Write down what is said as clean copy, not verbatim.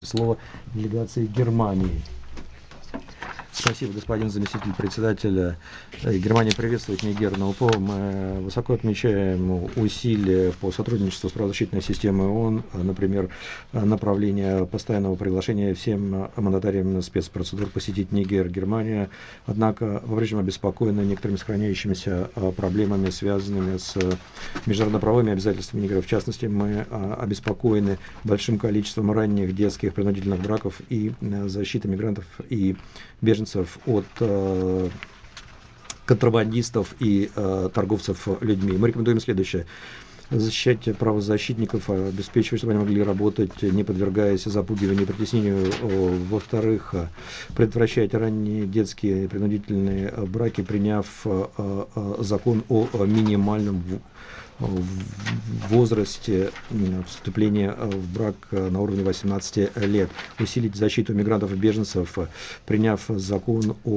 Слово делегации Германии. Спасибо, господин заместитель председателя. Германия приветствует Нигер на УПО. Мы высоко отмечаем усилия по сотрудничеству с правозащитной системой ООН, например, направление постоянного приглашения всем мандатариям спецпроцедур посетить Нигер, Германия. Однако по-прежнему обеспокоены некоторыми сохраняющимися проблемами, связанными с международно-правовыми обязательствами Нигера. В частности, мы обеспокоены большим количеством ранних детских принудительных браков и защитой мигрантов и беженцев от контрабандистов и торговцев людьми. Мы рекомендуем следующее: защищать правозащитников, обеспечивать, чтобы они могли работать, не подвергаясь запугиванию и притеснению. Во-вторых, предотвращать ранние детские принудительные браки, приняв закон о минимальном возрасте вступления в брак на уровне 18 лет. Усилить защиту мигрантов и беженцев, приняв закон о